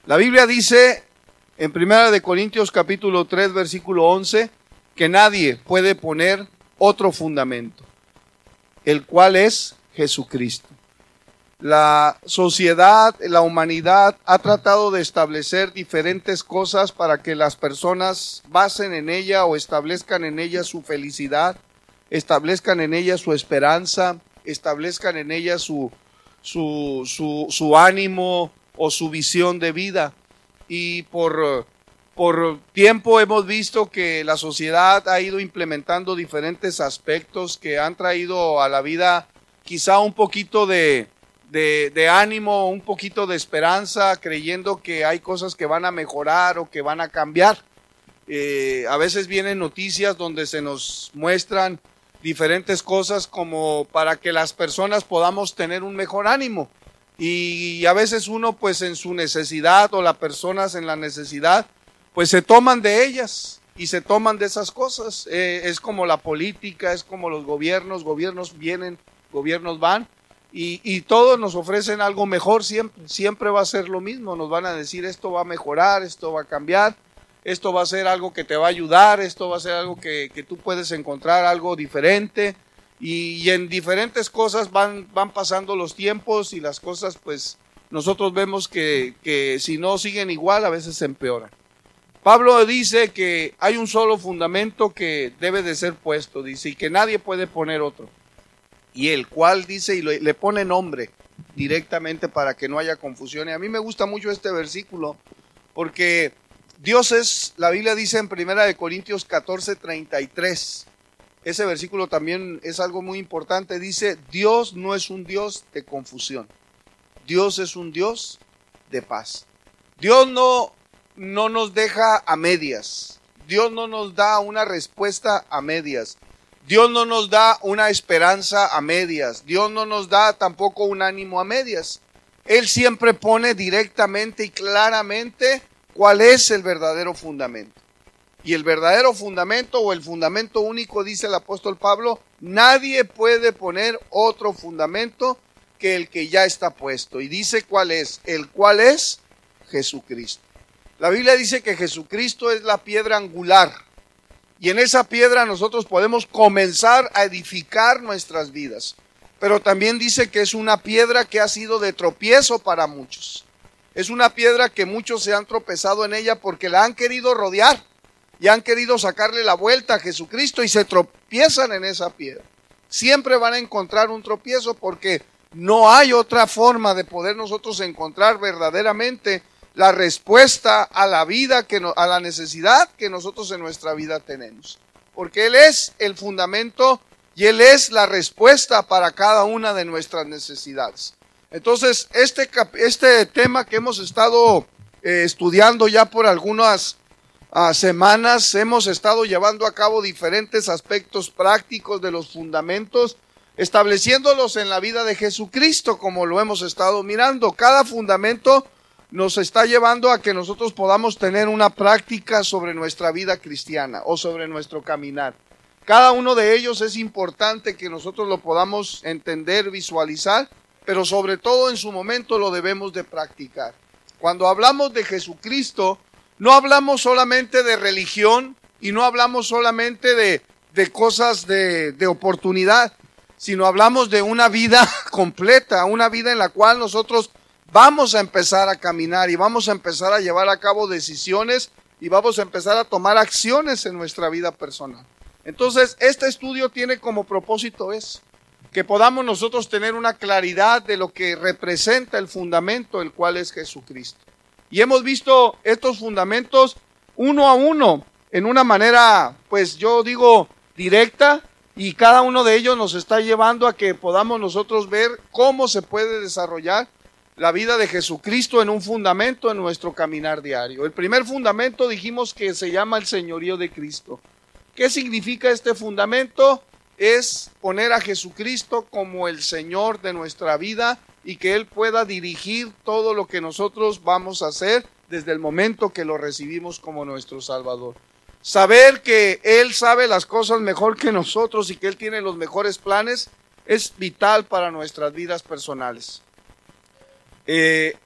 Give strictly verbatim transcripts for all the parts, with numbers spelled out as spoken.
La Biblia dice en Primera de Corintios capítulo tres versículo once que nadie puede poner otro fundamento, el cual es Jesucristo. La sociedad, la humanidad ha tratado de establecer diferentes cosas para que las personas basen en ella o establezcan en ella su felicidad, establezcan en ella su esperanza, establezcan en ella su, su, su, su ánimo o su visión de vida. Y por, por tiempo hemos visto que la sociedad ha ido implementando diferentes aspectos que han traído a la vida quizá un poquito de, de, de ánimo, un poquito de esperanza, creyendo que hay cosas que van a mejorar o que van a cambiar. Eh, a veces vienen noticias donde se nos muestran diferentes cosas como para que las personas podamos tener un mejor ánimo. Y a veces uno pues en su necesidad o las personas en la necesidad pues se toman de ellas y se toman de esas cosas. Eh, es como la política, es como los gobiernos, gobiernos vienen, gobiernos van y, y todos nos ofrecen algo mejor siempre, siempre va a ser lo mismo, nos van a decir esto va a mejorar, esto va a cambiar, esto va a ser algo que te va a ayudar, esto va a ser algo que, que tú puedes encontrar algo diferente. Y, y en diferentes cosas van, van pasando los tiempos y las cosas pues nosotros vemos que, que si no siguen igual a veces se empeoran. Pablo dice que hay un solo fundamento que debe de ser puesto, dice, y que nadie puede poner otro. Y el cual dice, y le, le pone nombre directamente para que no haya confusión. Y a mí me gusta mucho este versículo porque Dios es, la Biblia dice en Primera de Corintios catorce treinta y tres, ese versículo también es algo muy importante, dice, Dios no es un Dios de confusión, Dios es un Dios de paz. Dios no, no nos deja a medias, Dios no nos da una respuesta a medias, Dios no nos da una esperanza a medias, Dios no nos da tampoco un ánimo a medias. Él siempre pone directamente y claramente cuál es el verdadero fundamento. Y el verdadero fundamento o el fundamento único, dice el apóstol Pablo, nadie puede poner otro fundamento que el que ya está puesto. Y dice cuál es, el cual es Jesucristo. La Biblia dice que Jesucristo es la piedra angular. Y en esa piedra nosotros podemos comenzar a edificar nuestras vidas. Pero también dice que es una piedra que ha sido de tropiezo para muchos. Es una piedra que muchos se han tropezado en ella porque la han querido rodear. Y han querido sacarle la vuelta a Jesucristo y se tropiezan en esa piedra. Siempre van a encontrar un tropiezo porque no hay otra forma de poder nosotros encontrar verdaderamente la respuesta a la vida, que no, a la necesidad que nosotros en nuestra vida tenemos. Porque Él es el fundamento y Él es la respuesta para cada una de nuestras necesidades. Entonces, este, este tema que hemos estado eh, estudiando ya por algunas A semanas hemos estado llevando a cabo diferentes aspectos prácticos de los fundamentos, estableciéndolos en la vida de Jesucristo, como lo hemos estado mirando. Cada fundamento nos está llevando a que nosotros podamos tener una práctica sobre nuestra vida cristiana o sobre nuestro caminar. Cada uno de ellos es importante que nosotros lo podamos entender, visualizar, pero sobre todo en su momento lo debemos de practicar. Cuando hablamos de Jesucristo, no hablamos solamente de religión y no hablamos solamente de, de cosas de, de oportunidad, sino hablamos de una vida completa, una vida en la cual nosotros vamos a empezar a caminar y vamos a empezar a llevar a cabo decisiones y vamos a empezar a tomar acciones en nuestra vida personal. Entonces, este estudio tiene como propósito eso, que podamos nosotros tener una claridad de lo que representa el fundamento, el cual es Jesucristo. Y hemos visto estos fundamentos uno a uno, en una manera, pues yo digo, directa, y cada uno de ellos nos está llevando a que podamos nosotros ver cómo se puede desarrollar la vida de Jesucristo en un fundamento en nuestro caminar diario. El primer fundamento dijimos que se llama el señorío de Cristo. ¿Qué significa este fundamento? Es poner a Jesucristo como el Señor de nuestra vida y que Él pueda dirigir todo lo que nosotros vamos a hacer desde el momento que lo recibimos como nuestro Salvador. Saber que Él sabe las cosas mejor que nosotros y que Él tiene los mejores planes es vital para nuestras vidas personales. Eh,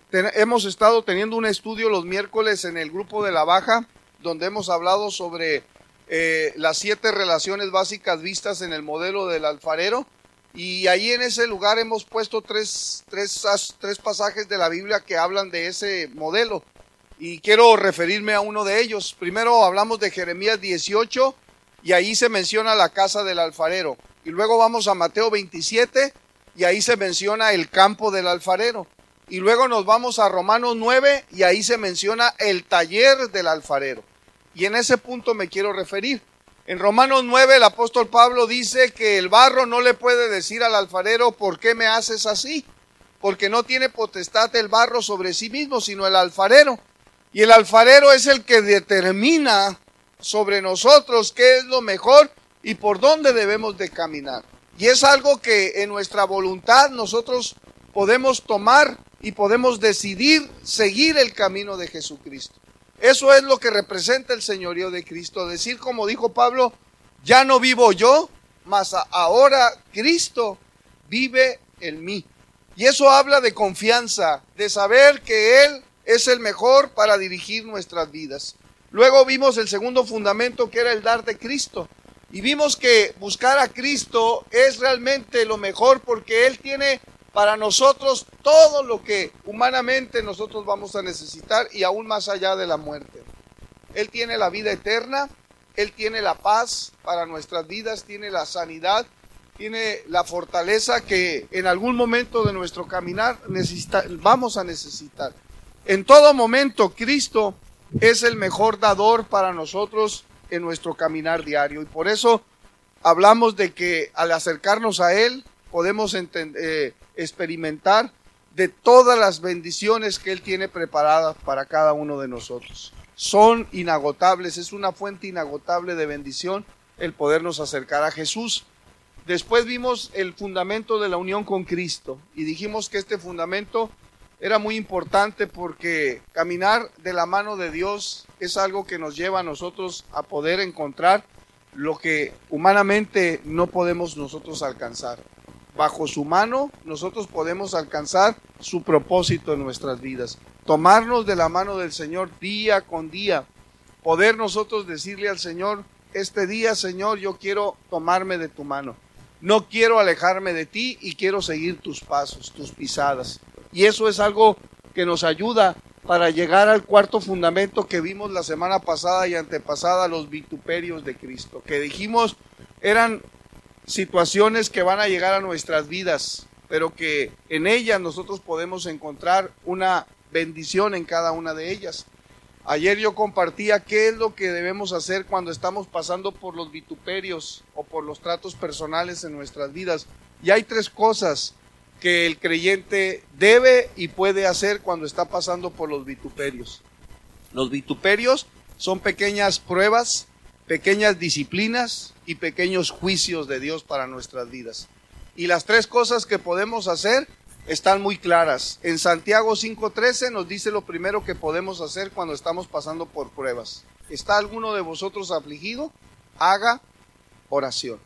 ten, hemos estado teniendo un estudio los miércoles en el grupo de la Baja, donde hemos hablado sobre eh, las siete relaciones básicas vistas en el modelo del alfarero. Y ahí en ese lugar hemos puesto tres, tres, tres pasajes de la Biblia que hablan de ese modelo. Y quiero referirme a uno de ellos. Primero hablamos de Jeremías dieciocho y ahí se menciona la casa del alfarero. Y luego vamos a Mateo veintisiete y ahí se menciona el campo del alfarero. Y luego nos vamos a Romanos nueve y ahí se menciona el taller del alfarero. Y en ese punto me quiero referir. En Romanos nueve el apóstol Pablo dice que el barro no le puede decir al alfarero ¿por qué me haces así? Porque no tiene potestad el barro sobre sí mismo, sino el alfarero. Y el alfarero es el que determina sobre nosotros qué es lo mejor y por dónde debemos de caminar. Y es algo que en nuestra voluntad nosotros podemos tomar y podemos decidir seguir el camino de Jesucristo. Eso es lo que representa el señorío de Cristo. Decir, como dijo Pablo, ya no vivo yo, mas ahora Cristo vive en mí. Y eso habla de confianza, de saber que Él es el mejor para dirigir nuestras vidas. Luego vimos el segundo fundamento, que era el dar de Cristo. Y vimos que buscar a Cristo es realmente lo mejor porque Él tiene para nosotros todo lo que humanamente nosotros vamos a necesitar y aún más allá de la muerte. Él tiene la vida eterna, Él tiene la paz para nuestras vidas, tiene la sanidad, tiene la fortaleza que en algún momento de nuestro caminar necesita, vamos a necesitar. En todo momento Cristo es el mejor dador para nosotros en nuestro caminar diario y por eso hablamos de que al acercarnos a Él podemos entender, eh, experimentar de todas las bendiciones que Él tiene preparadas para cada uno de nosotros. Son inagotables, es una fuente inagotable de bendición el podernos acercar a Jesús. Después vimos el fundamento de la unión con Cristo y dijimos que este fundamento era muy importante porque caminar de la mano de Dios es algo que nos lleva a nosotros a poder encontrar lo que humanamente no podemos nosotros alcanzar. Bajo su mano nosotros podemos alcanzar su propósito en nuestras vidas. Tomarnos de la mano del Señor día con día. Poder nosotros decirle al Señor, este día, Señor, yo quiero tomarme de tu mano. No quiero alejarme de ti y quiero seguir tus pasos, tus pisadas. Y eso es algo que nos ayuda para llegar al cuarto fundamento que vimos la semana pasada y antepasada, los vituperios de Cristo. Que dijimos eran situaciones que van a llegar a nuestras vidas, pero que en ellas nosotros podemos encontrar una bendición en cada una de ellas. Ayer yo compartía qué es lo que debemos hacer cuando estamos pasando por los vituperios o por los tratos personales en nuestras vidas. Y hay tres cosas que el creyente debe y puede hacer cuando está pasando por los vituperios. Los vituperios son pequeñas pruebas, pequeñas disciplinas y pequeños juicios de Dios para nuestras vidas. Y las tres cosas que podemos hacer están muy claras. En Santiago cinco trece nos dice lo primero que podemos hacer cuando estamos pasando por pruebas. ¿Está alguno de vosotros afligido? Haga oración.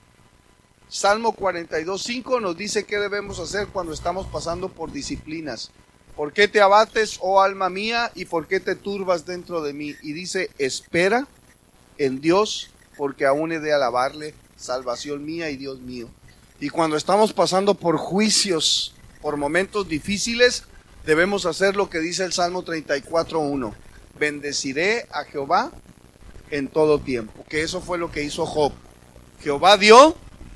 Salmo cuarenta y dos cinco nos dice qué debemos hacer cuando estamos pasando por disciplinas. ¿Por qué te abates, oh alma mía, y por qué te turbas dentro de mí? Y dice, espera en Dios, porque aún he de alabarle, salvación mía y Dios mío. Y cuando estamos pasando por juicios, por momentos difíciles, debemos hacer lo que dice el Salmo treinta y cuatro uno. Bendeciré a Jehová en todo tiempo. Que eso fue lo que hizo Job. Jehová dio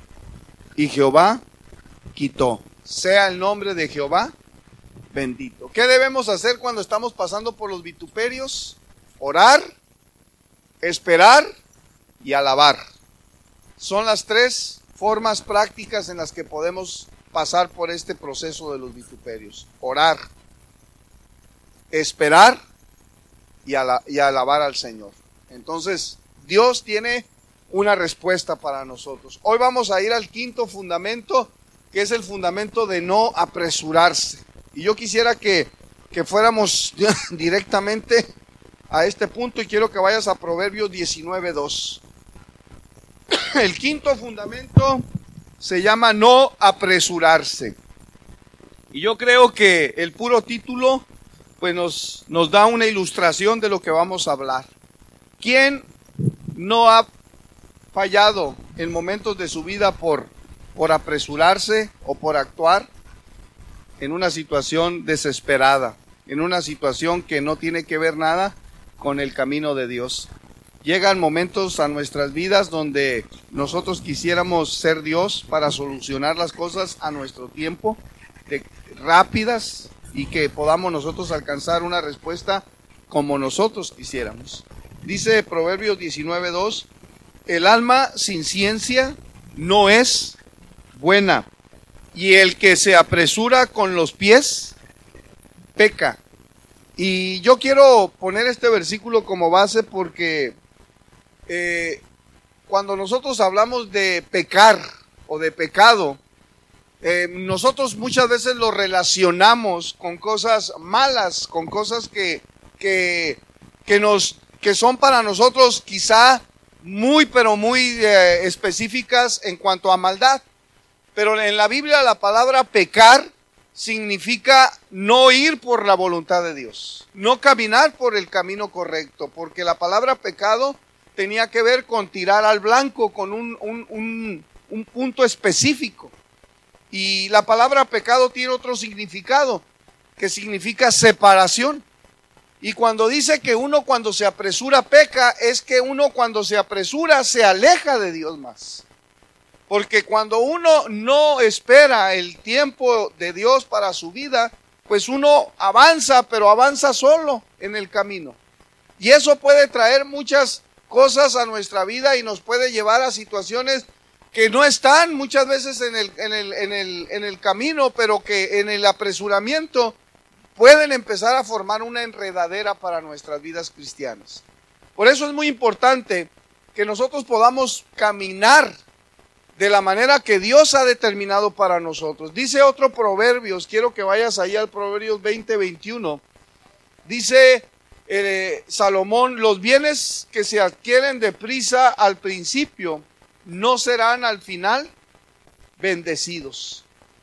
y Jehová quitó. Sea el nombre de Jehová bendito. ¿Qué debemos hacer cuando estamos pasando por los vituperios? Orar, esperar y alabar. Son las tres formas prácticas en las que podemos pasar por este proceso de los vituperios. Orar, esperar y, ala- y alabar al Señor. Entonces, Dios tiene una respuesta para nosotros. Hoy vamos a ir al quinto fundamento, que es el fundamento de no apresurarse. Y yo quisiera que, que fuéramos directamente a este punto y quiero que vayas a Proverbios diecinueve dos. El quinto fundamento se llama no apresurarse. Y yo creo que el puro título pues nos, nos da una ilustración de lo que vamos a hablar. ¿Quién no ha fallado en momentos de su vida por, por apresurarse o por actuar en una situación desesperada, en una situación que no tiene que ver nada con el camino de Dios? Llegan momentos a nuestras vidas donde nosotros quisiéramos ser Dios para solucionar las cosas a nuestro tiempo, de, rápidas, y que podamos nosotros alcanzar una respuesta como nosotros quisiéramos. Dice Proverbios diecinueve dos, el alma sin ciencia no es buena, y el que se apresura con los pies peca. Y yo quiero poner este versículo como base porque eh, cuando nosotros hablamos de pecar o de pecado, eh, nosotros muchas veces lo relacionamos con cosas malas, con cosas que, que, que, nos, que son para nosotros quizá muy pero muy eh, específicas en cuanto a maldad. Pero en la Biblia la palabra pecar significa no ir por la voluntad de Dios, no caminar por el camino correcto, porque la palabra pecado tenía que ver con tirar al blanco, con un, un, un, un punto específico. Y la palabra pecado tiene otro significado, que significa separación. Y cuando dice que uno cuando se apresura peca, es que uno cuando se apresura se aleja de Dios más. Porque cuando uno no espera el tiempo de Dios para su vida, pues uno avanza, pero avanza solo en el camino. Y eso puede traer muchas cosas a nuestra vida y nos puede llevar a situaciones que no están muchas veces en el, en el, en el, en el camino, pero que en el apresuramiento pueden empezar a formar una enredadera para nuestras vidas cristianas. Por eso es muy importante que nosotros podamos caminar de la manera que Dios ha determinado para nosotros. Dice otro Proverbios, quiero que vayas ahí al Proverbios veinte veintiuno. Dice eh, Salomón, los bienes que se adquieren deprisa al principio no serán al final bendecidos.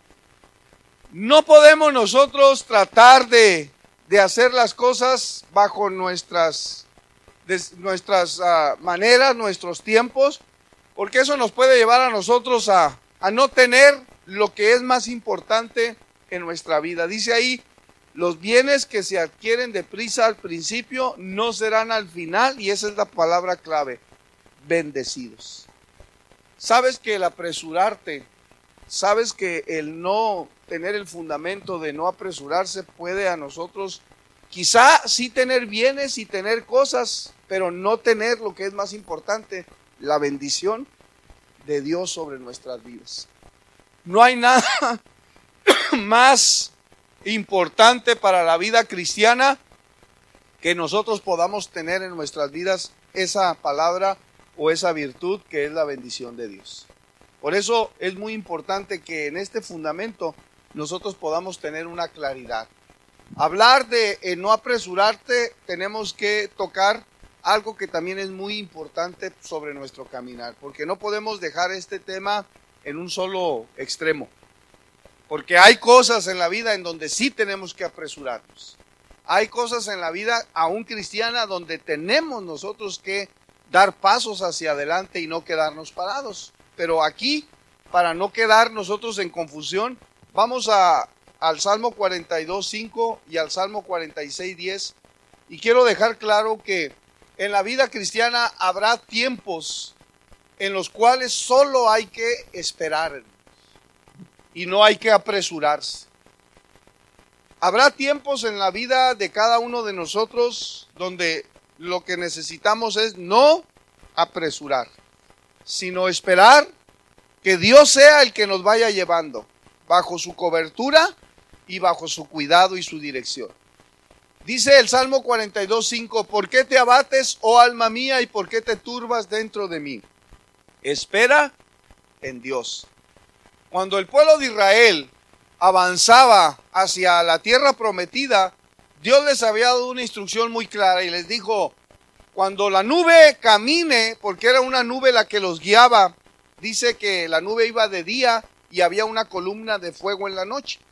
No podemos nosotros tratar de, de hacer las cosas bajo nuestras, de, nuestras uh, maneras, nuestros tiempos, porque eso nos puede llevar a nosotros a, a no tener lo que es más importante en nuestra vida. Dice ahí, los bienes que se adquieren deprisa al principio no serán al final, y esa es la palabra clave, bendecidos. Sabes que el apresurarte, sabes que el no tener el fundamento de no apresurarse puede a nosotros quizá sí tener bienes y tener cosas, pero no tener lo que es más importante, la bendición de Dios sobre nuestras vidas. No hay nada más importante para la vida cristiana que nosotros podamos tener en nuestras vidas esa palabra o esa virtud que es la bendición de Dios. Por eso es muy importante que en este fundamento nosotros podamos tener una claridad. Hablar de eh, no apresurarte, tenemos que tocar algo que también es muy importante sobre nuestro caminar, porque no podemos dejar este tema en un solo extremo, porque hay cosas en la vida en donde sí tenemos que apresurarnos. Hay cosas en la vida, aún cristiana, donde tenemos nosotros que dar pasos hacia adelante y no quedarnos parados. Pero aquí, para no quedar nosotros en confusión, vamos a, al Salmo cuarenta y dos, cinco y al Salmo cuarenta y seis, diez. Y quiero dejar claro que en la vida cristiana habrá tiempos en los cuales solo hay que esperar y no hay que apresurarse. Habrá tiempos en la vida de cada uno de nosotros donde lo que necesitamos es no apresurar, sino esperar que Dios sea el que nos vaya llevando bajo su cobertura y bajo su cuidado y su dirección. Dice el Salmo cuarenta y dos, cinco, ¿por qué te abates, oh alma mía, y por qué te turbas dentro de mí? Espera en Dios. Cuando el pueblo de Israel avanzaba hacia la tierra prometida, Dios les había dado una instrucción muy clara y les dijo, cuando la nube camine, porque era una nube la que los guiaba, dice que la nube iba de día y había una columna de fuego en la noche.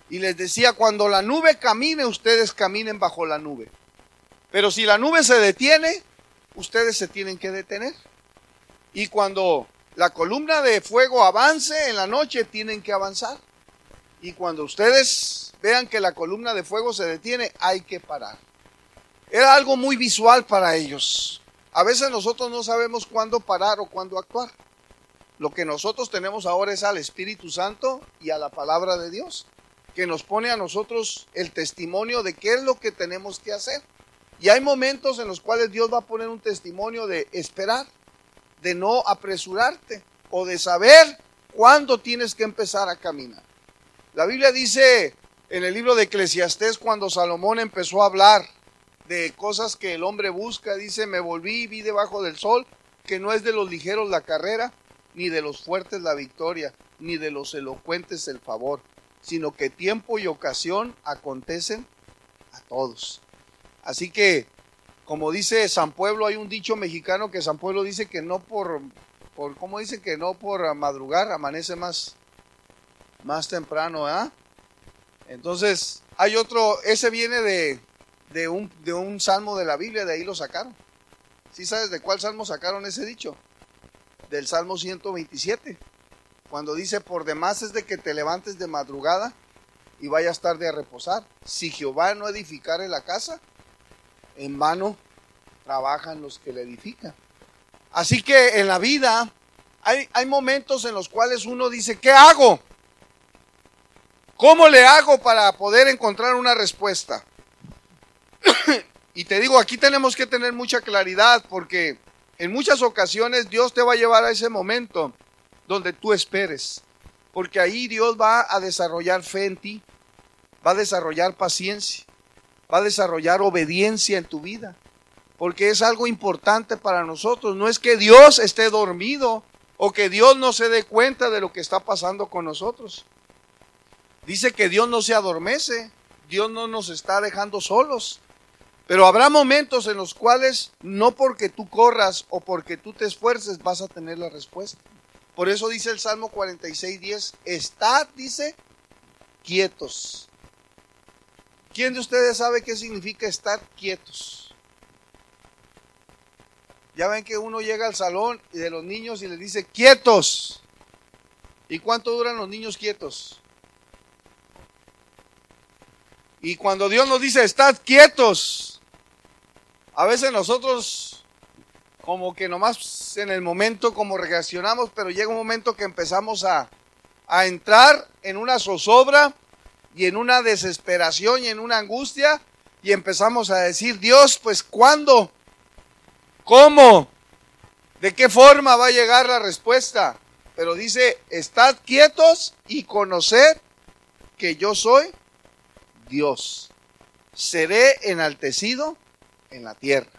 Y les decía, cuando la nube camine, ustedes caminen bajo la nube. Pero si la nube se detiene, ustedes se tienen que detener. Y cuando la columna de fuego avance en la noche, tienen que avanzar. Y cuando ustedes vean que la columna de fuego se detiene, hay que parar. Era algo muy visual para ellos. A veces nosotros no sabemos cuándo parar o cuándo actuar. Lo que nosotros tenemos ahora es al Espíritu Santo y a la palabra de Dios, que nos pone a nosotros el testimonio de qué es lo que tenemos que hacer. Y hay momentos en los cuales Dios va a poner un testimonio de esperar, de no apresurarte o de saber cuándo tienes que empezar a caminar. La Biblia dice en el libro de Eclesiastés, cuando Salomón empezó a hablar de cosas que el hombre busca, dice, me volví y vi debajo del sol que no es de los ligeros la carrera, ni de los fuertes la victoria, ni de los elocuentes el favor, sino que tiempo y ocasión acontecen a todos. Así que, como dice San Pueblo, hay un dicho mexicano que San Pueblo dice que no por, por ¿cómo dice? Que no por madrugar amanece más, más temprano, ¿eh? Entonces, hay otro, ese viene de, de, un, de un salmo de la Biblia, de ahí lo sacaron. ¿Sí sabes de cuál salmo sacaron ese dicho? Del Salmo ciento veintisiete, cuando dice, por demás es de que te levantes de madrugada y vayas tarde a reposar. Si Jehová no edificare la casa, en vano trabajan los que la edifican. Así que en la vida hay, hay momentos en los cuales uno dice, ¿qué hago? ¿Cómo le hago para poder encontrar una respuesta? Y te digo, aquí tenemos que tener mucha claridad, porque en muchas ocasiones Dios te va a llevar a ese momento donde tú esperes, porque ahí Dios va a desarrollar fe en ti, va a desarrollar paciencia, va a desarrollar obediencia en tu vida, porque es algo importante para nosotros. No es que Dios esté dormido o que Dios no se dé cuenta de lo que está pasando con nosotros. Dice que Dios no se adormece, Dios no nos está dejando solos. Pero habrá momentos en los cuales no porque tú corras o porque tú te esfuerces vas a tener la respuesta. Por eso dice el Salmo cuarenta y seis, diez, estad, dice, quietos. ¿Quién de ustedes sabe qué significa estar quietos? Ya ven que uno llega al salón de los niños y les dice, quietos. ¿Y cuánto duran los niños quietos? Y cuando Dios nos dice, estad quietos, a veces nosotros como que nomás en el momento como reaccionamos, pero llega un momento que empezamos a, a entrar en una zozobra y en una desesperación y en una angustia, y empezamos a decir, Dios, pues ¿cuándo? ¿Cómo? ¿De qué forma va a llegar la respuesta? Pero dice, estad quietos y conoced que yo soy Dios. Seré enaltecido en la tierra.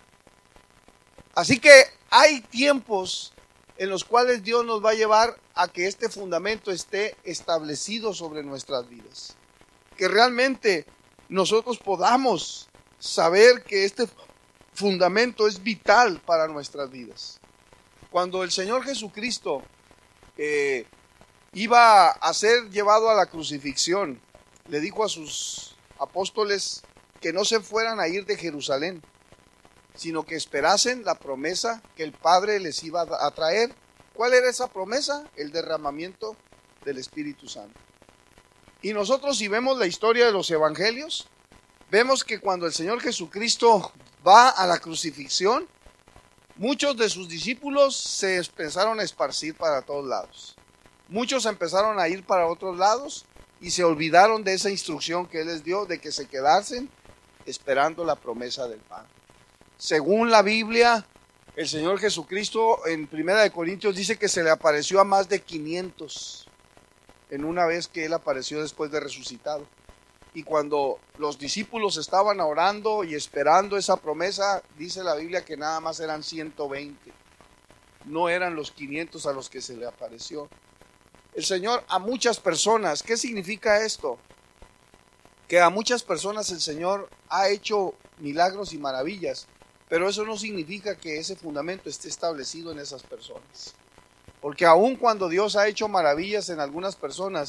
Así que hay tiempos en los cuales Dios nos va a llevar a que este fundamento esté establecido sobre nuestras vidas. Que realmente nosotros podamos saber que este fundamento es vital para nuestras vidas. Cuando el Señor Jesucristo eh, iba a ser llevado a la crucifixión, le dijo a sus apóstoles que no se fueran a ir de Jerusalén, sino que esperasen la promesa que el Padre les iba a traer. ¿Cuál era esa promesa? El derramamiento del Espíritu Santo. Y nosotros, si vemos la historia de los evangelios, vemos que cuando el Señor Jesucristo va a la crucifixión, muchos de sus discípulos se empezaron a esparcir para todos lados. Muchos empezaron a ir para otros lados y se olvidaron de esa instrucción que Él les dio de que se quedasen esperando la promesa del Padre. Según la Biblia, el Señor Jesucristo en Primera de Corintios dice que se le apareció a más de quinientos en una vez que Él apareció después de resucitado. Y cuando los discípulos estaban orando y esperando esa promesa, dice la Biblia que nada más eran ciento veinte. No eran los quinientos a los que se le apareció. El Señor a muchas personas, ¿qué significa esto? Que a muchas personas el Señor ha hecho milagros y maravillas, pero eso no significa que ese fundamento esté establecido en esas personas. Porque aun cuando Dios ha hecho maravillas en algunas personas,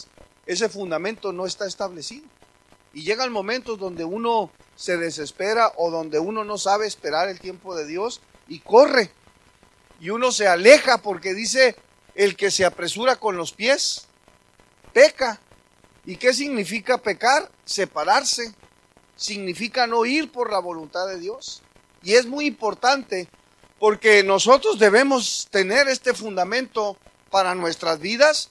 ese fundamento no está establecido. Y llegan momentos donde uno se desespera o donde uno no sabe esperar el tiempo de Dios y corre. Y uno se aleja porque dice, el que se apresura con los pies, peca. ¿Y qué significa pecar? Separarse. Significa no ir por la voluntad de Dios. Y es muy importante porque nosotros debemos tener este fundamento para nuestras vidas,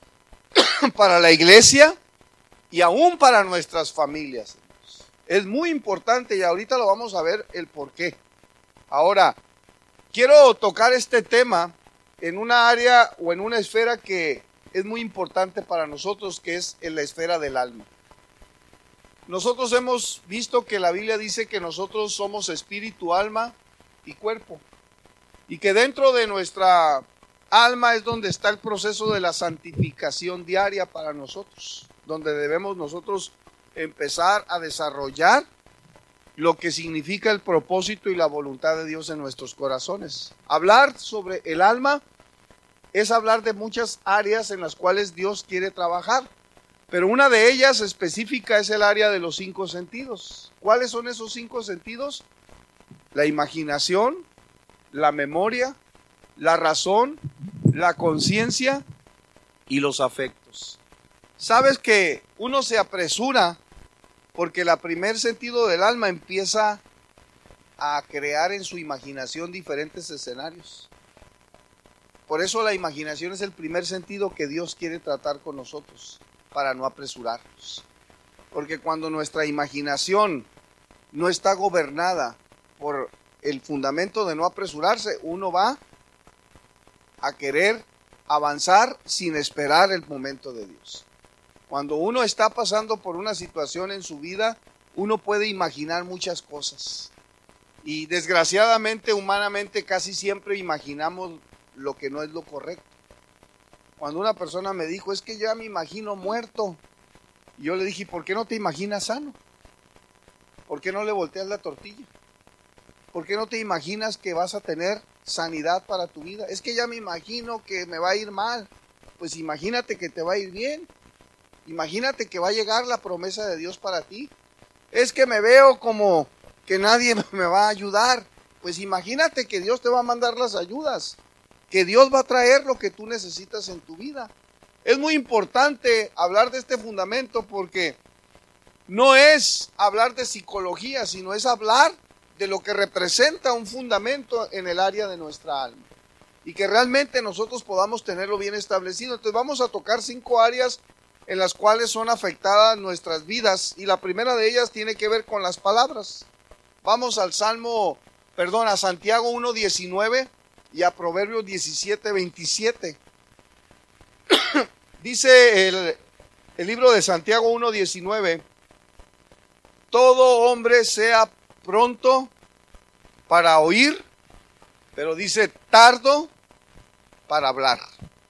para la iglesia y aún para nuestras familias. Es muy importante y ahorita lo vamos a ver el por qué. Ahora, quiero tocar este tema en una área o en una esfera que es muy importante para nosotros, que es en la esfera del alma. Nosotros hemos visto que la Biblia dice que nosotros somos espíritu, alma y cuerpo. Y que dentro de nuestra alma es donde está el proceso de la santificación diaria para nosotros. Donde debemos nosotros empezar a desarrollar lo que significa el propósito y la voluntad de Dios en nuestros corazones. Hablar sobre el alma es hablar de muchas áreas en las cuales Dios quiere trabajar. Pero una de ellas específica es el área de los cinco sentidos. ¿Cuáles son esos cinco sentidos? La imaginación, la memoria, la razón, la conciencia y los afectos. ¿Sabes que uno se apresura porque el primer sentido del alma empieza a crear en su imaginación diferentes escenarios? Por eso la imaginación es el primer sentido que Dios quiere tratar con nosotros, para no apresurarnos. Porque cuando nuestra imaginación no está gobernada por el fundamento de no apresurarse, uno va a querer avanzar sin esperar el momento de Dios. Cuando uno está pasando por una situación en su vida, uno puede imaginar muchas cosas. Y desgraciadamente, humanamente, casi siempre imaginamos lo que no es lo correcto. Cuando una persona me dijo, es que ya me imagino muerto. Y yo le dije, ¿por qué no te imaginas sano? ¿Por qué no le volteas la tortilla? ¿Por qué no te imaginas que vas a tener sanidad para tu vida? Es que ya me imagino que me va a ir mal. Pues imagínate que te va a ir bien. Imagínate que va a llegar la promesa de Dios para ti. Es que me veo como que nadie me va a ayudar. Pues imagínate que Dios te va a mandar las ayudas. Que Dios va a traer lo que tú necesitas en tu vida. Es muy importante hablar de este fundamento porque no es hablar de psicología, sino es hablar de lo que representa un fundamento en el área de nuestra alma. Y que realmente nosotros podamos tenerlo bien establecido. Entonces vamos a tocar cinco áreas en las cuales son afectadas nuestras vidas. Y la primera de ellas tiene que ver con las palabras. Vamos al Salmo, perdón, a Santiago uno diecinueve. Y a Proverbios diecisiete veintisiete. Dice el, el libro de Santiago uno diecinueve, todo hombre sea pronto para oír, pero dice tardo para hablar.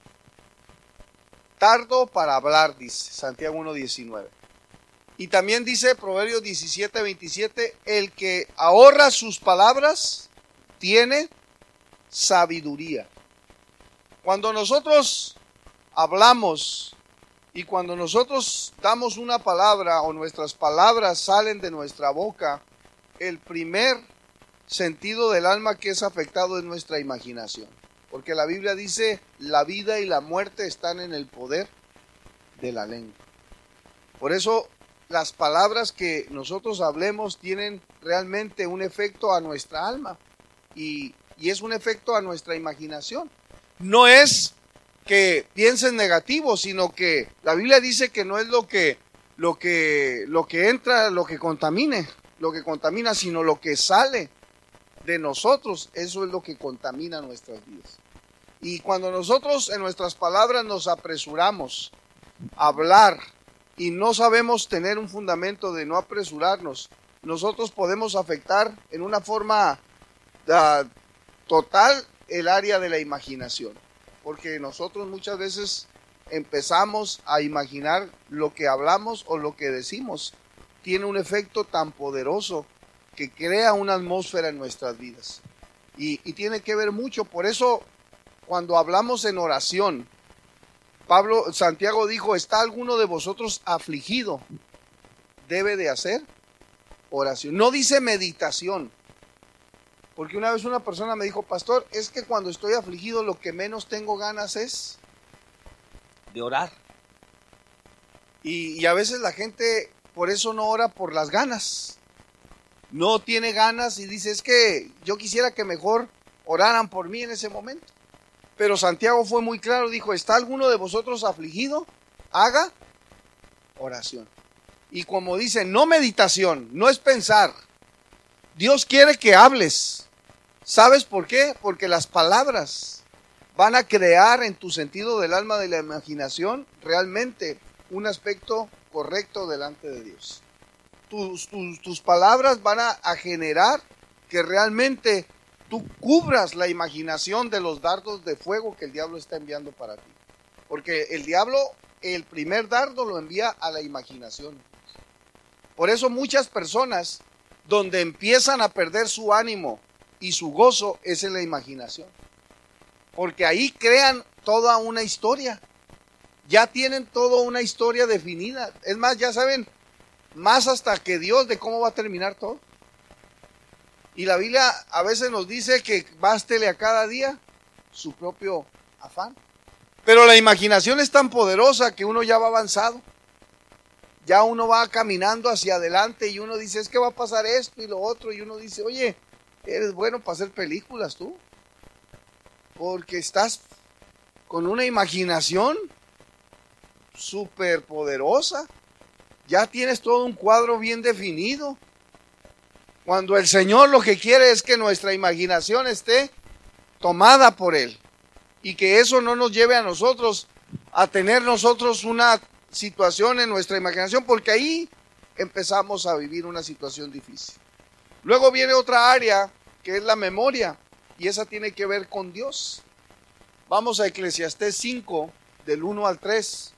Tardo para hablar, dice Santiago uno diecinueve. Y también dice Proverbios diecisiete veintisiete, el que ahorra sus palabras tiene sabiduría. Cuando nosotros hablamos y cuando nosotros damos una palabra o nuestras palabras salen de nuestra boca, el primer sentido del alma que es afectado es nuestra imaginación. Porque la Biblia dice, la vida y la muerte están en el poder de la lengua. Por eso las palabras que nosotros hablemos tienen realmente un efecto a nuestra alma y Y es un efecto a nuestra imaginación. No es que piensen negativo, sino que la Biblia dice que no es lo que, lo que, lo que entra, lo que contamine, lo que contamina, sino lo que sale de nosotros. Eso es lo que contamina nuestras vidas. Y cuando nosotros en nuestras palabras nos apresuramos a hablar y no sabemos tener un fundamento de no apresurarnos, nosotros podemos afectar en una forma uh, total el área de la imaginación, porque nosotros muchas veces empezamos a imaginar lo que hablamos o lo que decimos. Tiene un efecto tan poderoso que crea una atmósfera en nuestras vidas y, y tiene que ver mucho. Por eso cuando hablamos en oración, Pablo, Santiago dijo, ¿está alguno de vosotros afligido? Debe de hacer oración. No dice meditación. Porque una vez una persona me dijo, pastor, es que cuando estoy afligido lo que menos tengo ganas es de orar. Y, y a veces la gente por eso no ora por las ganas. No tiene ganas y dice, es que yo quisiera que mejor oraran por mí en ese momento. Pero Santiago fue muy claro, dijo, ¿está alguno de vosotros afligido? Haga oración. Y como dice, no meditación, no es pensar. Dios quiere que hables. ¿Sabes por qué? Porque las palabras van a crear en tu sentido del alma, de la imaginación, realmente un aspecto correcto delante de Dios. Tus, tus, tus palabras van a, a generar que realmente tú cubras la imaginación de los dardos de fuego que el diablo está enviando para ti. Porque el diablo, el primer dardo lo envía a la imaginación. Por eso muchas personas, donde empiezan a perder su ánimo y su gozo, es en la imaginación. Porque ahí crean toda una historia. Ya tienen toda una historia definida. Es más, ya saben más hasta que Dios de cómo va a terminar todo. Y la Biblia a veces nos dice que bástele a cada día su propio afán. Pero la imaginación es tan poderosa que uno ya va avanzado. Ya uno va caminando hacia adelante y uno dice, es que va a pasar esto y lo otro. Y uno dice, oye, eres bueno para hacer películas tú. Porque estás con una imaginación súper poderosa. Ya tienes todo un cuadro bien definido. Cuando el Señor lo que quiere es que nuestra imaginación esté tomada por Él. Y que eso no nos lleve a nosotros a tener nosotros una situación en nuestra imaginación, porque ahí empezamos a vivir una situación difícil. Luego viene otra área que es la memoria, y esa tiene que ver con Dios. Vamos a Eclesiastés cinco, del uno al tres.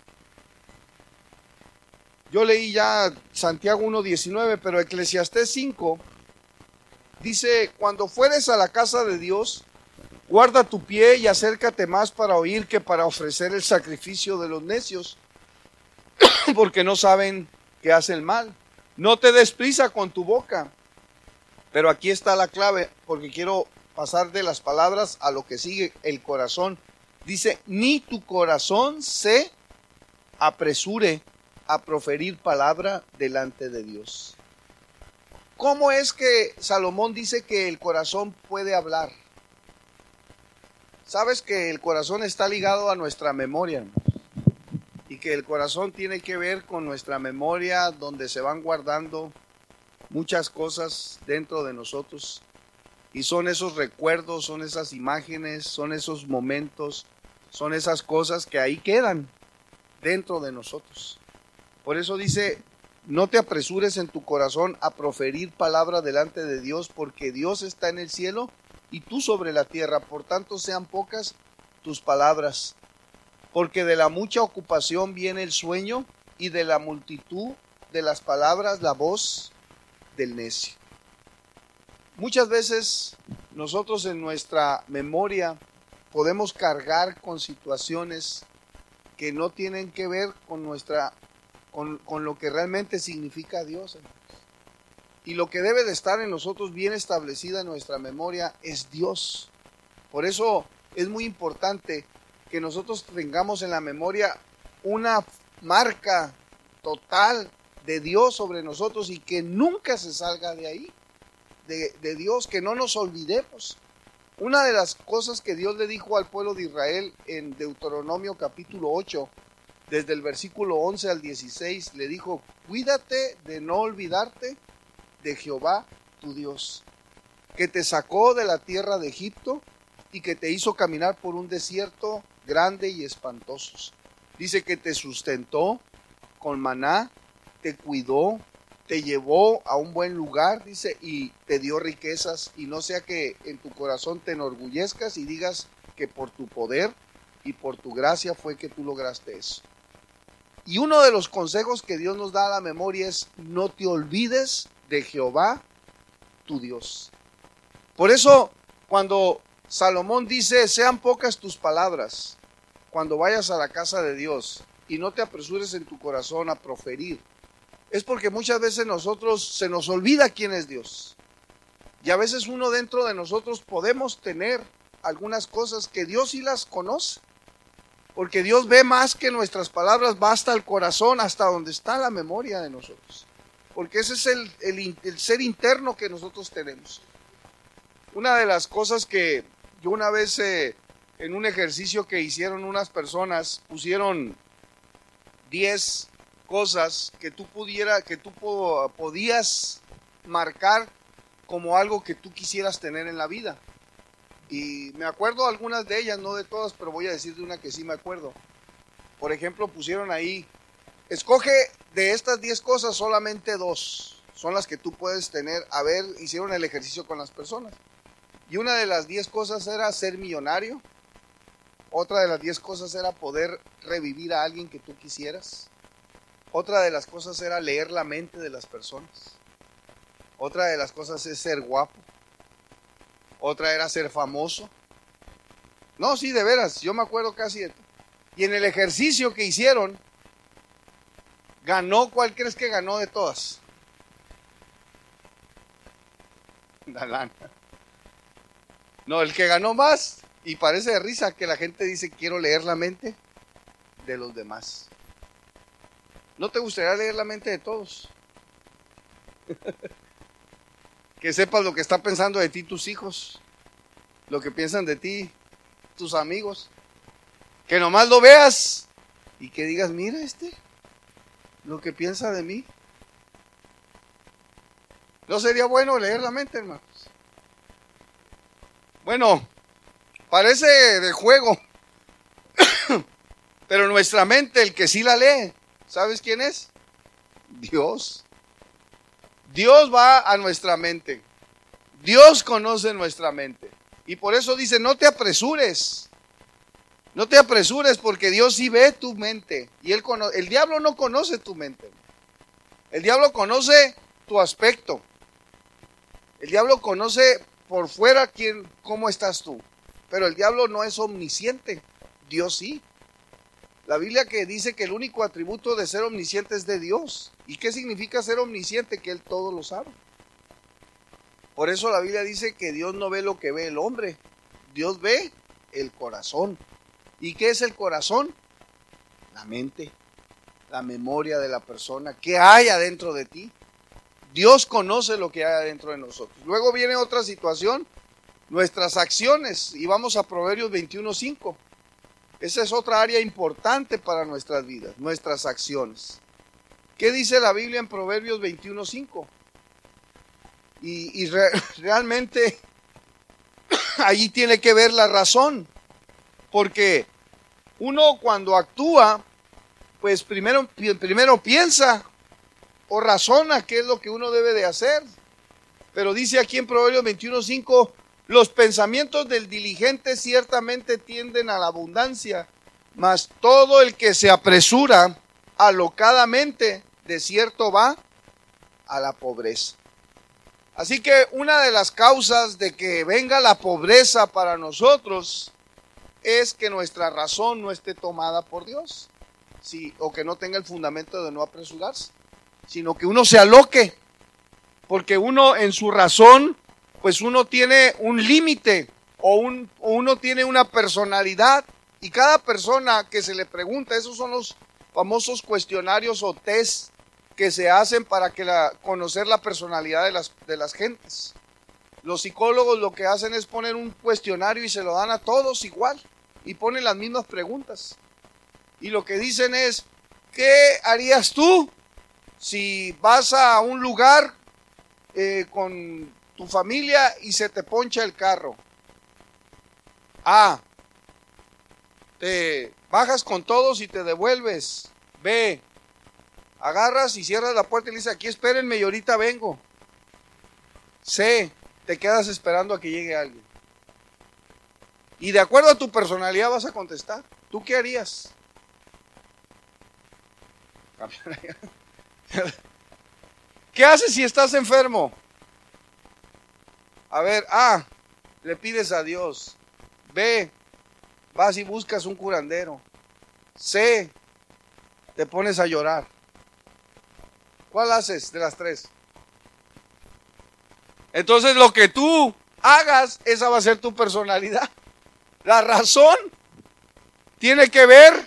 Yo leí ya Santiago uno diecinueve, pero Eclesiastés cinco dice, cuando fueres a la casa de Dios, guarda tu pie y acércate más para oír que para ofrecer el sacrificio de los necios, porque no saben que hacen mal. No te des prisa con tu boca. Pero aquí está la clave, porque quiero pasar de las palabras a lo que sigue, el corazón. Dice, ni tu corazón se apresure a proferir palabra delante de Dios. ¿Cómo es que Salomón dice que el corazón puede hablar? Sabes que el corazón está ligado a nuestra memoria, hermanos, y que el corazón tiene que ver con nuestra memoria, donde se van guardando muchas cosas dentro de nosotros, y son esos recuerdos, son esas imágenes, son esos momentos, son esas cosas que ahí quedan dentro de nosotros. Por eso dice, no te apresures en tu corazón a proferir palabra delante de Dios, porque Dios está en el cielo y tú sobre la tierra, por tanto sean pocas tus palabras, porque de la mucha ocupación viene el sueño, y de la multitud de las palabras la voz del necio. Muchas veces nosotros en nuestra memoria podemos cargar con situaciones que no tienen que ver con nuestra con, con lo que realmente significa Dios. Y lo que debe de estar en nosotros bien establecida en nuestra memoria es Dios. Por eso es muy importante que nosotros tengamos en la memoria una marca total de Dios sobre nosotros y que nunca se salga de ahí, de, de Dios, que no nos olvidemos. Una de las cosas que Dios le dijo al pueblo de Israel en Deuteronomio capítulo ocho, desde el versículo once al dieciséis, le dijo, cuídate de no olvidarte de Jehová tu Dios, que te sacó de la tierra de Egipto y que te hizo caminar por un desierto grande y espantoso. Dice que te sustentó con maná, te cuidó, te llevó a un buen lugar, dice, y te dio riquezas, y no sea que en tu corazón te enorgullezcas y digas que por tu poder y por tu gracia fue que tú lograste eso. Y uno de los consejos que Dios nos da a la memoria es, no te olvides de Jehová tu Dios. Por eso, cuando Salomón dice, sean pocas tus palabras, cuando vayas a la casa de Dios y no te apresures en tu corazón a proferir, es porque muchas veces nosotros se nos olvida quién es Dios. Y a veces uno dentro de nosotros podemos tener algunas cosas que Dios sí las conoce. Porque Dios ve más que nuestras palabras, va hasta el corazón, hasta donde está la memoria de nosotros. Porque ese es el, el, el ser interno que nosotros tenemos. Una de las cosas que yo una vez eh, en un ejercicio que hicieron unas personas, pusieron diez cosas que tú pudiera, que tú po- podías marcar como algo que tú quisieras tener en la vida. Y me acuerdo algunas de ellas, no de todas, pero voy a decir de una que sí me acuerdo. Por ejemplo, pusieron ahí, escoge de estas diez cosas solamente dos, son las que tú puedes tener. A ver, hicieron el ejercicio con las personas. Y una de las diez cosas era ser millonario. Otra de las diez cosas era poder revivir a alguien que tú quisieras. Otra de las cosas era leer la mente de las personas. Otra de las cosas es ser guapo. Otra era ser famoso. No, sí, de veras, yo me acuerdo casi de todo. Y en el ejercicio que hicieron, ganó, ¿cuál crees que ganó de todas? La lana. No, el que ganó más, y parece de risa que la gente dice, quiero leer la mente de los demás. ¿No te gustaría leer la mente de todos? Que sepas lo que están pensando de ti tus hijos, lo que piensan de ti tus amigos, que nomás lo veas y que digas, mira este, lo que piensa de mí. ¿No sería bueno leer la mente, hermanos? Bueno, parece de juego, pero nuestra mente, el que sí la lee, ¿sabes quién es? Dios. Dios va a nuestra mente. Dios conoce nuestra mente. Y por eso dice, no te apresures. No te apresures porque Dios sí ve tu mente. Y él conoce, el diablo no conoce tu mente. El diablo conoce tu aspecto. El diablo conoce por fuera quién, cómo estás tú. Pero el diablo no es omnisciente. Dios sí. La Biblia que dice que el único atributo de ser omnisciente es de Dios. ¿Y qué significa ser omnisciente? Que Él todo lo sabe. Por eso la Biblia dice que Dios no ve lo que ve el hombre. Dios ve el corazón. ¿Y qué es el corazón? La mente, la memoria de la persona. ¿Qué hay adentro de ti? Dios conoce lo que hay adentro de nosotros. Luego viene otra situación, nuestras acciones. Y vamos a Proverbios veintiuno cinco. Esa es otra área importante para nuestras vidas, nuestras acciones. ¿Qué dice la Biblia en Proverbios veintiuno cinco? Y, y re, realmente allí tiene que ver la razón. Porque uno cuando actúa, pues primero, primero piensa o razona qué es lo que uno debe de hacer. Pero dice aquí en Proverbios veintiuno cinco, los pensamientos del diligente ciertamente tienden a la abundancia, mas todo el que se apresura alocadamente, de cierto va a la pobreza. Así que una de las causas de que venga la pobreza para nosotros es que nuestra razón no esté tomada por Dios, sí, o que no tenga el fundamento de no apresurarse, sino que uno se aloque, porque uno en su razón, pues uno tiene un límite o, un, o uno tiene una personalidad, y cada persona que se le pregunta, esos son los famosos cuestionarios o test que se hacen para que la, conocer la personalidad de las, de las gentes. Los psicólogos lo que hacen es poner un cuestionario y se lo dan a todos igual y ponen las mismas preguntas. Y lo que dicen es, ¿qué harías tú si vas a un lugar eh, con tu familia y se te poncha el carro? A, te bajas con todos y te devuelves. B, agarras y cierras la puerta y le dices, aquí espérenme y ahorita vengo. C, te quedas esperando a que llegue alguien. Y de acuerdo a tu personalidad vas a contestar. ¿Tú qué harías? ¿Qué haces si estás enfermo? A ver, A, le pides a Dios. B, vas y buscas un curandero. C, te pones a llorar. ¿Cuál haces de las tres? Entonces lo que tú hagas, esa va a ser tu personalidad. La razón tiene que ver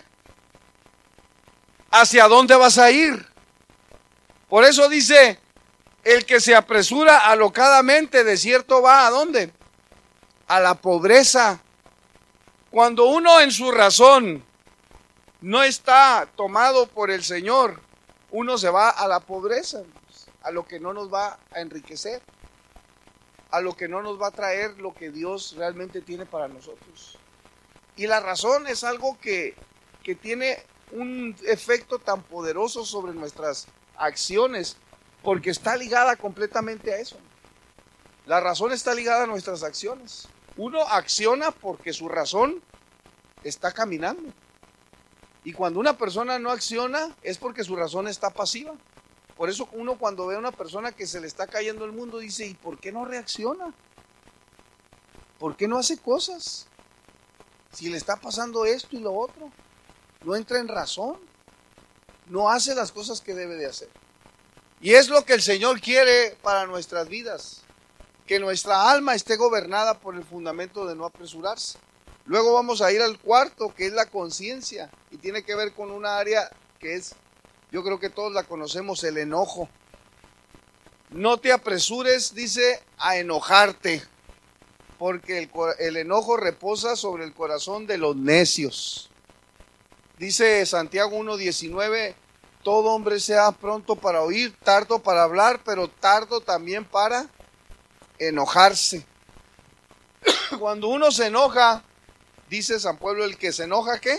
hacia dónde vas a ir. Por eso dice, el que se apresura alocadamente, de cierto va ¿a dónde? A la pobreza. Cuando uno en su razón no está tomado por el Señor, uno se va a la pobreza, a lo que no nos va a enriquecer, a lo que no nos va a traer lo que Dios realmente tiene para nosotros. Y la razón es algo que, que tiene un efecto tan poderoso sobre nuestras acciones, porque está ligada completamente a eso. La razón está ligada a nuestras acciones. Uno acciona porque su razón está caminando. Y cuando una persona no acciona es porque su razón está pasiva. Por eso uno cuando ve a una persona que se le está cayendo el mundo dice, ¿y por qué no reacciona? ¿Por qué no hace cosas? Si le está pasando esto y lo otro, no entra en razón, no hace las cosas que debe de hacer. Y es lo que el Señor quiere para nuestras vidas, que nuestra alma esté gobernada por el fundamento de no apresurarse. Luego vamos a ir al cuarto, que es la conciencia, y tiene que ver con una área que es, yo creo que todos la conocemos, el enojo. No te apresures, dice, a enojarte, porque el, el enojo reposa sobre el corazón de los necios. Dice Santiago uno diecinueve, todo hombre sea pronto para oír, tardo para hablar, pero tardo también para enojarse. Cuando uno se enoja, dice San Pablo, el que se enoja, ¿qué?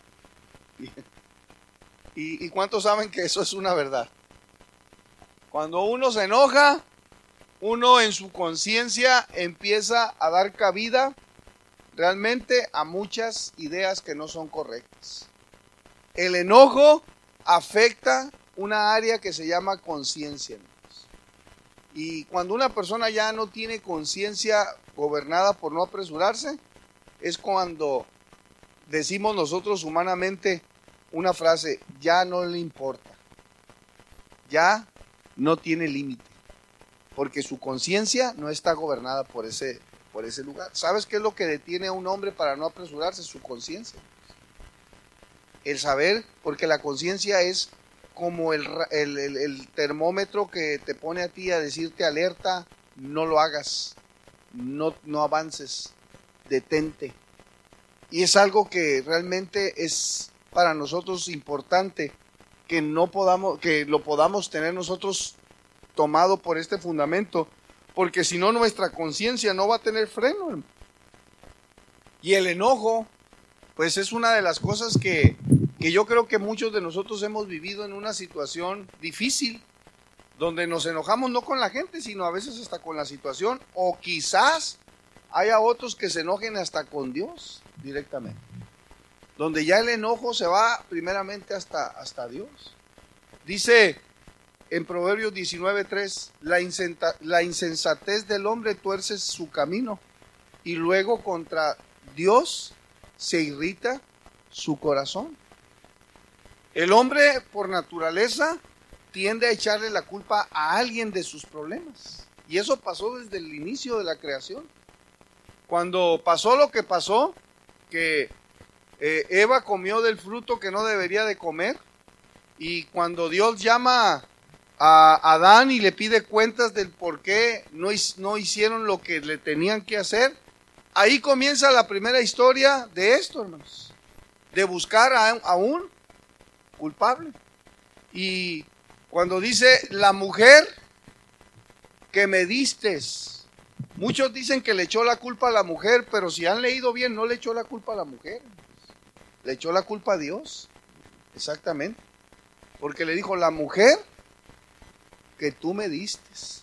¿Y, y cuántos saben que eso es una verdad? Cuando uno se enoja, uno en su conciencia empieza a dar cabida realmente a muchas ideas que no son correctas. El enojo afecta una área que se llama conciencia. Y cuando una persona ya no tiene conciencia gobernada por no apresurarse, es cuando decimos nosotros humanamente una frase, ya no le importa, ya no tiene límite, porque su conciencia no está gobernada por ese, por ese lugar. ¿Sabes qué es lo que detiene a un hombre para no apresurarse? Su conciencia. El saber, porque la conciencia es como el, el, el, el termómetro que te pone a ti a decirte alerta, no lo hagas, no, no avances, detente. Y es algo que realmente es para nosotros importante, que no podamos, que lo podamos tener nosotros tomado por este fundamento, porque si no nuestra conciencia no va a tener freno. Y el enojo, pues es una de las cosas que, que yo creo que muchos de nosotros hemos vivido en una situación difícil, donde nos enojamos no con la gente, sino a veces hasta con la situación, o quizás haya otros que se enojen hasta con Dios directamente, donde ya el enojo se va primeramente hasta, hasta Dios. Dice en Proverbios diecinueve tres, la, insenta, la insensatez del hombre tuerce su camino, y luego contra Dios se irrita su corazón. El hombre por naturaleza tiende a echarle la culpa a alguien de sus problemas, y eso pasó desde el inicio de la creación. Cuando pasó lo que pasó, que eh, Eva comió del fruto que no debería de comer, y cuando Dios llama a Adán y le pide cuentas del por qué no, no hicieron lo que le tenían que hacer, ahí comienza la primera historia de esto, hermanos, de buscar a, a un culpable. Y cuando dice la mujer que me distes, muchos dicen que le echó la culpa a la mujer, pero si han leído bien, no le echó la culpa a la mujer, le echó la culpa a Dios, exactamente, porque le dijo, la mujer que tú me distes,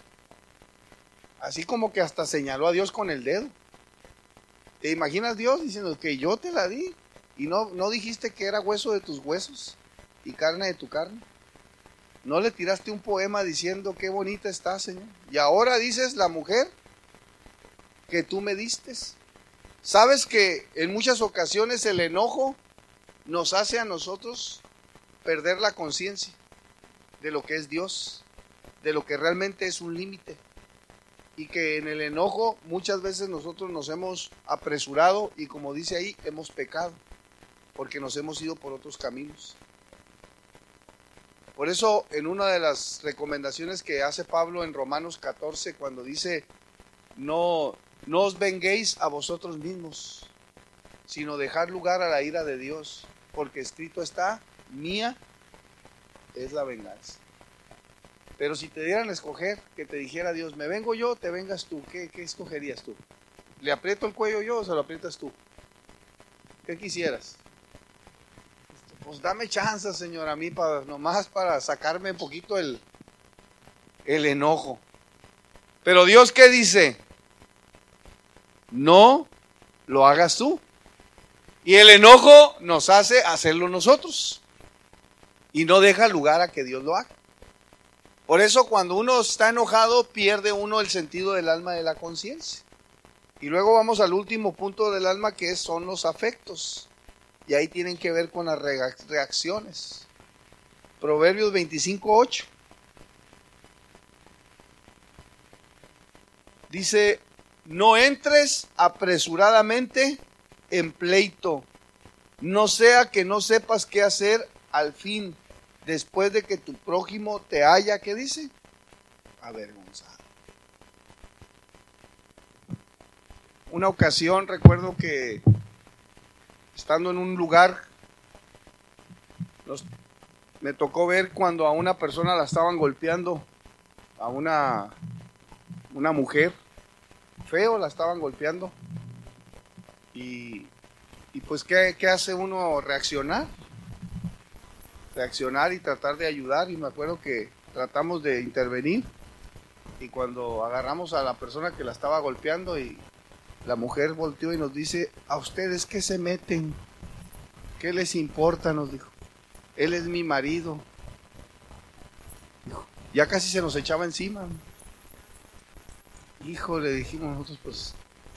así como que hasta señaló a Dios con el dedo. ¿Te imaginas Dios diciendo que yo te la di y no, no dijiste que era hueso de tus huesos y carne de tu carne? ¿No le tiraste un poema diciendo qué bonita está, Señor? Y ahora dices la mujer que tú me distes. ¿Sabes que en muchas ocasiones el enojo nos hace a nosotros perder la conciencia de lo que es Dios, de lo que realmente es un límite? Y que en el enojo muchas veces nosotros nos hemos apresurado y, como dice ahí, hemos pecado, porque nos hemos ido por otros caminos. Por eso, en una de las recomendaciones que hace Pablo en Romanos catorce, cuando dice, no, no os venguéis a vosotros mismos, sino dejar lugar a la ira de Dios, porque escrito está, mía es la venganza. Pero si te dieran a escoger, que te dijera Dios, me vengo yo, te vengas tú, ¿qué, qué escogerías tú? ¿Le aprieto el cuello yo o se lo aprietas tú? ¿Qué quisieras? Pues dame chance, Señor, a mí, para, nomás para sacarme un poquito el, el enojo. Pero Dios, ¿qué dice? No lo hagas tú. Y el enojo nos hace hacerlo nosotros. Y no deja lugar a que Dios lo haga. Por eso cuando uno está enojado, pierde uno el sentido del alma, de la conciencia. Y luego vamos al último punto del alma, que son los afectos. Y ahí tienen que ver con las reacciones. Proverbios veinticinco, ocho. Dice, no entres apresuradamente en pleito, no sea que no sepas qué hacer al fin, después de que tu prójimo te haya, ¿qué dice? Avergonzado. Una ocasión recuerdo que estando en un lugar, nos, me tocó ver cuando a una persona la estaban golpeando, a una, una mujer, feo, la estaban golpeando. Y, y pues, ¿qué, ¿qué hace uno? Reaccionar. Reaccionar y tratar de ayudar. Y me acuerdo que tratamos de intervenir. Y cuando agarramos a la persona que la estaba golpeando, y la mujer volteó y nos dice, ¿a ustedes qué se meten? ¿Qué les importa? Nos dijo. Él es mi marido. Dijo, ya casi se nos echaba encima. Hijo, le dijimos nosotros, pues,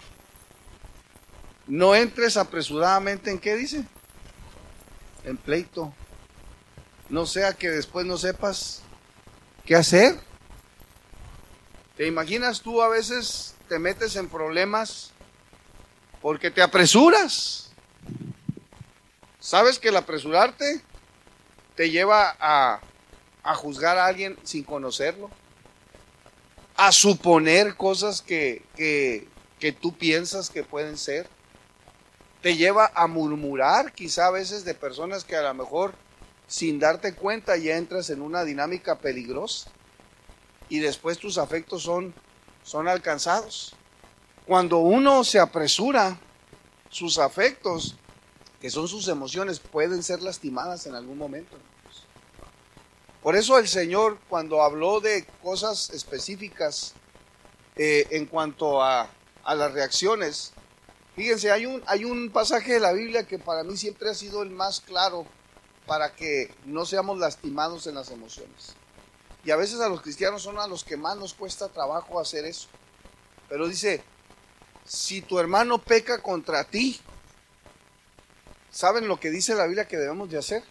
no entres apresuradamente en, ¿qué dice? En pleito. No sea que después no sepas qué hacer. ¿Te imaginas tú a veces te metes en problemas porque te apresuras? ¿Sabes que el apresurarte te lleva a, a juzgar a alguien sin conocerlo? A suponer cosas que, que, que tú piensas que pueden ser. Te lleva a murmurar quizá a veces de personas que a lo mejor sin darte cuenta ya entras en una dinámica peligrosa. Y después tus afectos son, son alcanzados. Cuando uno se apresura, sus afectos, que son sus emociones, pueden ser lastimadas en algún momento. Por eso el Señor, cuando habló de cosas específicas eh, en cuanto a, a las reacciones, fíjense, hay un, hay un pasaje de la Biblia que para mí siempre ha sido el más claro para que no seamos lastimados en las emociones. Y a veces a los cristianos son a los que más nos cuesta trabajo hacer eso. Pero dice, si tu hermano peca contra ti, ¿saben lo que dice la Biblia que debemos de hacer?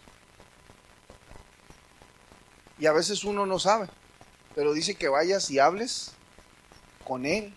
Y a veces uno no sabe, pero dice que vayas y hables con él.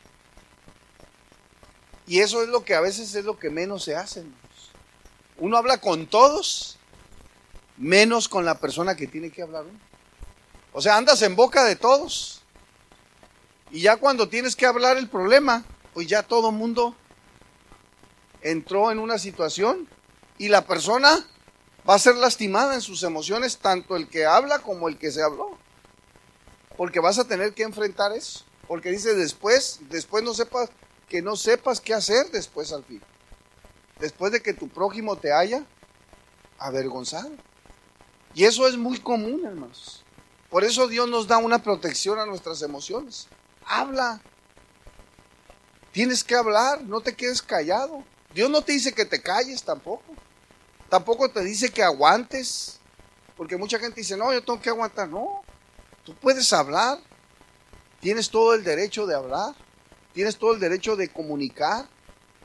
Y eso es lo que a veces es lo que menos se hace, hermanos. Uno habla con todos, menos con la persona que tiene que hablar uno. O sea, andas en boca de todos. Y ya cuando tienes que hablar el problema, pues ya todo mundo entró en una situación y la persona va a ser lastimada en sus emociones, tanto el que habla como el que se habló. Porque vas a tener que enfrentar eso. Porque dice después, después no sepas, que no sepas qué hacer después al fin. Después de que tu prójimo te haya avergonzado. Y eso es muy común, hermanos. Por eso Dios nos da una protección a nuestras emociones. Habla. Tienes que hablar, no te quedes callado. Dios no te dice que te calles tampoco. Tampoco te dice que aguantes. Porque mucha gente dice, no, yo tengo que aguantar. No, tú puedes hablar. Tienes todo el derecho de hablar. Tienes todo el derecho de comunicar.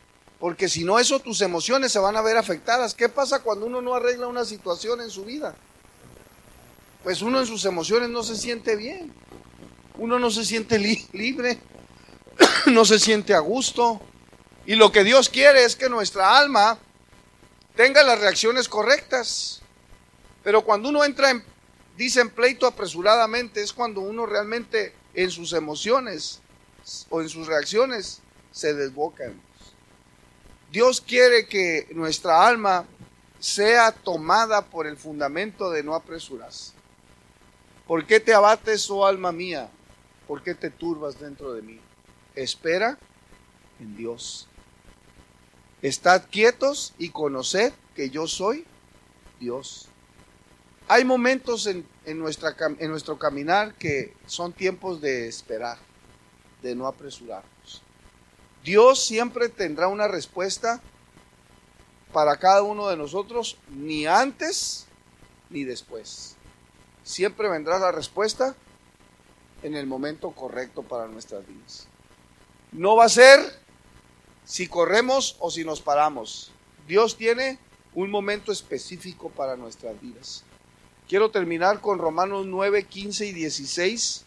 Porque si no, eso, tus emociones se van a ver afectadas. ¿Qué pasa cuando uno no arregla una situación en su vida? Pues uno en sus emociones no se siente bien. Uno no se siente li- libre, no se siente a gusto. Y lo que Dios quiere es que nuestra alma tenga las reacciones correctas. Pero cuando uno entra en, dice en pleito apresuradamente, es cuando uno realmente en sus emociones o en sus reacciones se desboca. Dios quiere que nuestra alma sea tomada por el fundamento de no apresurarse. ¿Por qué te abates, oh alma mía? ¿Por qué te turbas dentro de mí? Espera en Dios. Estad quietos y conoced que yo soy Dios. Hay momentos en, en, nuestra, en nuestro caminar que son tiempos de esperar, de no apresurarnos. Dios siempre tendrá una respuesta para cada uno de nosotros, ni antes ni después. Siempre vendrá la respuesta en el momento correcto para nuestras vidas. No va a ser si corremos o si nos paramos. Dios tiene un momento específico para nuestras vidas. Quiero terminar con Romanos nueve, quince y dieciséis,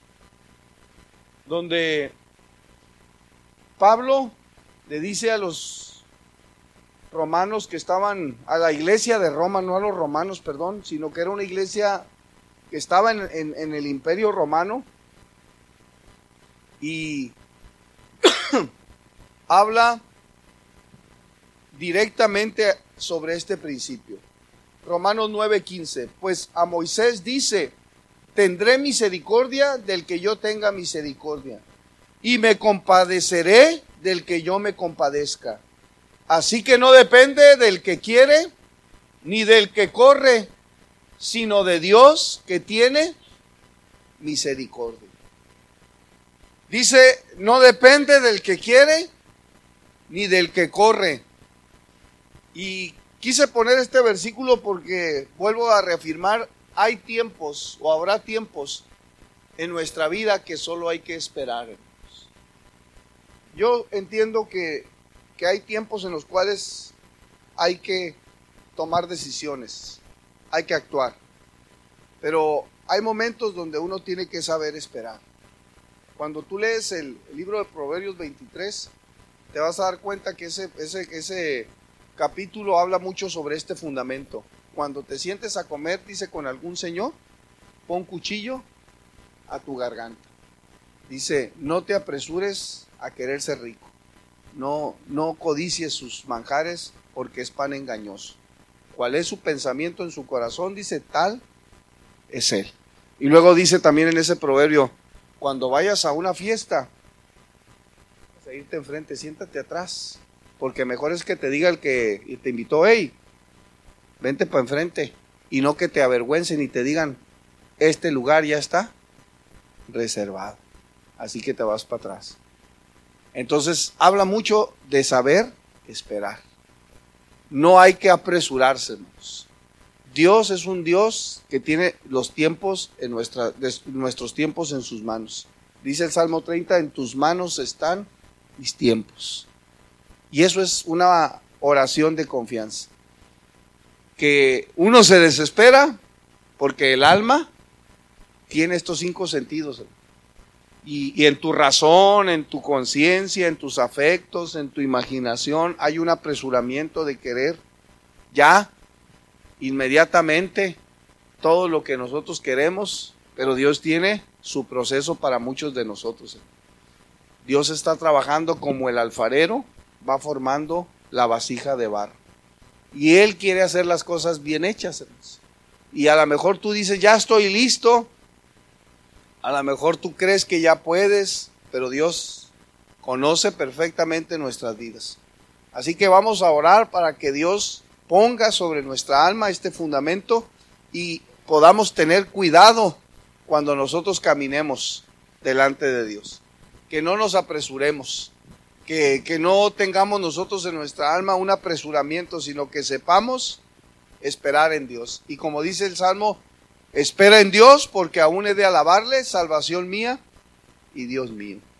donde Pablo le dice a los romanos que estaban, a la iglesia de Roma, no a los romanos, perdón, sino que era una iglesia que estaba en, en, en el imperio romano, y habla directamente sobre este principio. Romanos nueve, quince, pues a Moisés dice, tendré misericordia del que yo tenga misericordia, y me compadeceré del que yo me compadezca. Así que no depende del que quiere, ni del que corre, sino de Dios que tiene misericordia. Dice, no depende del que quiere, ni del que corre. Y quise poner este versículo porque, vuelvo a reafirmar, hay tiempos o habrá tiempos en nuestra vida que solo hay que esperar. Yo entiendo que, que hay tiempos en los cuales hay que tomar decisiones, hay que actuar, pero hay momentos donde uno tiene que saber esperar. Cuando tú lees el, el libro de Proverbios veintitrés, te vas a dar cuenta que ese, ese, ese capítulo habla mucho sobre este fundamento. Cuando te sientes a comer, dice, con algún señor, pon cuchillo a tu garganta. Dice, no te apresures a querer ser rico. No, no codicies sus manjares, porque es pan engañoso. ¿Cuál es su pensamiento en su corazón? Dice, tal es él. Y luego dice también en ese proverbio, cuando vayas a una fiesta, vas a irte enfrente, siéntate atrás, porque mejor es que te diga el que te invitó, hey, vente para enfrente, y no que te avergüencen y te digan, este lugar ya está reservado, así que te vas para atrás. Entonces habla mucho de saber esperar. No hay que apresurarse. Dios es un Dios que tiene los tiempos en nuestra, de, nuestros tiempos en sus manos. Dice el Salmo treinta, en tus manos están mis tiempos. Y eso es una oración de confianza. Que uno se desespera porque el alma tiene estos cinco sentidos. Y, y en tu razón, en tu conciencia, en tus afectos, en tu imaginación, hay un apresuramiento de querer ya, inmediatamente, todo lo que nosotros queremos, pero Dios tiene su proceso para muchos de nosotros. Dios está trabajando como el alfarero, va formando la vasija de barro. Y Él quiere hacer las cosas bien hechas, hermanos. Y a lo mejor tú dices, ya estoy listo. A lo mejor tú crees que ya puedes, pero Dios conoce perfectamente nuestras vidas. Así que vamos a orar para que Dios ponga sobre nuestra alma este fundamento y podamos tener cuidado cuando nosotros caminemos delante de Dios. Que no nos apresuremos, que, que no tengamos nosotros en nuestra alma un apresuramiento, sino que sepamos esperar en Dios. Y como dice el Salmo, espera en Dios porque aún he de alabarle, salvación mía y Dios mío.